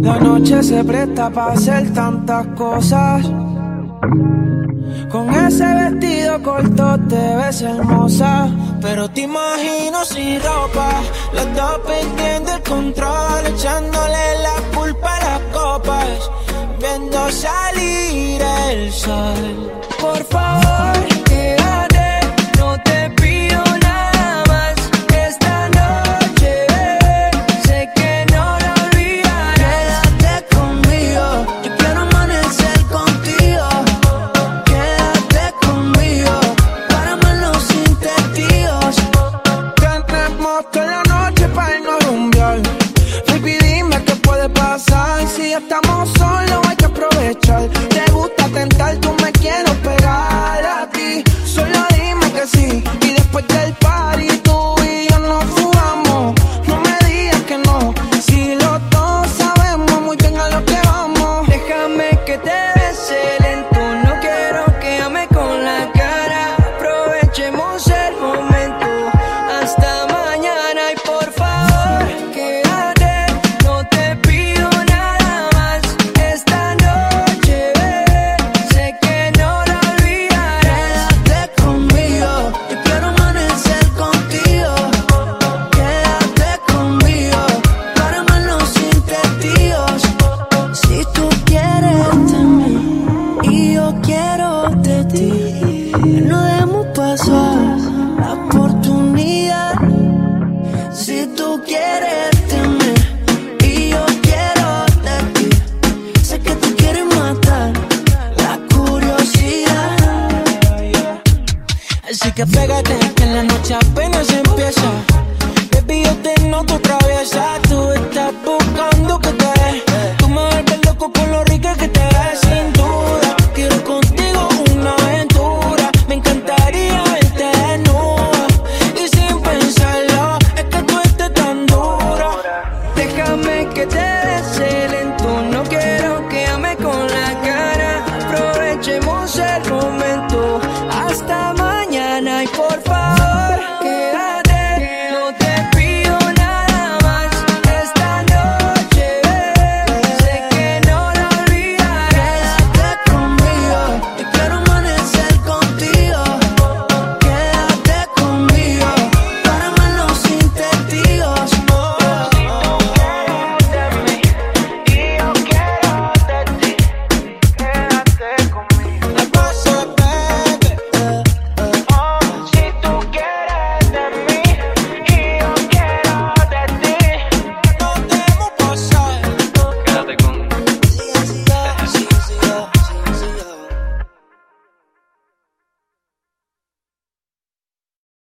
La noche se presta para hacer tantas cosas. Con ese vestido corto te ves hermosa, pero te imagino sin ropa, los dos perdiendo el control, echándole la culpa a las copas, viendo salir el sol. Por favor, quédate, no te pido nada más esta noche, sé que no la olvidaré. Quédate conmigo, yo quiero amanecer contigo. Quédate conmigo, para amarnos sin testigos. Tenemos toda la noche para irnos a rumbear. Baby, dime qué puede pasar. Si estamos solos hay que aprovechar. Te gusta tentar, tú me quieres pegar a ti. Solo dime que sí. Y después del party tú y yo nos fugamos. No me digas que no, si los dos sabemos muy bien a lo que vamos. Déjame que te bese lento, no quiero que ame con la cara. Aprovechemos el momento hasta mañana. Y por favor, quédate, no te pido nada más esta noche, bebé, sé que no la olvidaré. Quédate conmigo, yo quiero amanecer contigo. Quédate conmigo, para amarnos sin testigos. Si tú quieres de mí y yo quiero de ti, no dejemos pasar la oportunidad. Si tú quieres de mí y yo quiero de ti, sé que tú quieres matar la curiosidad. Así que pégate, que en la noche apenas empieza. Baby, yo te noto traviesa. Tú estás buscando que te dé. Tú me vuelves loco con lo rica que te ves. Sin duda, quiero contigo una aventura. Me encantaría verte desnuda. Y sin pensarlo, es que tú estés tan dura. Déjame que te bese lento, no quiero que ame con la cara. Aprovechemos el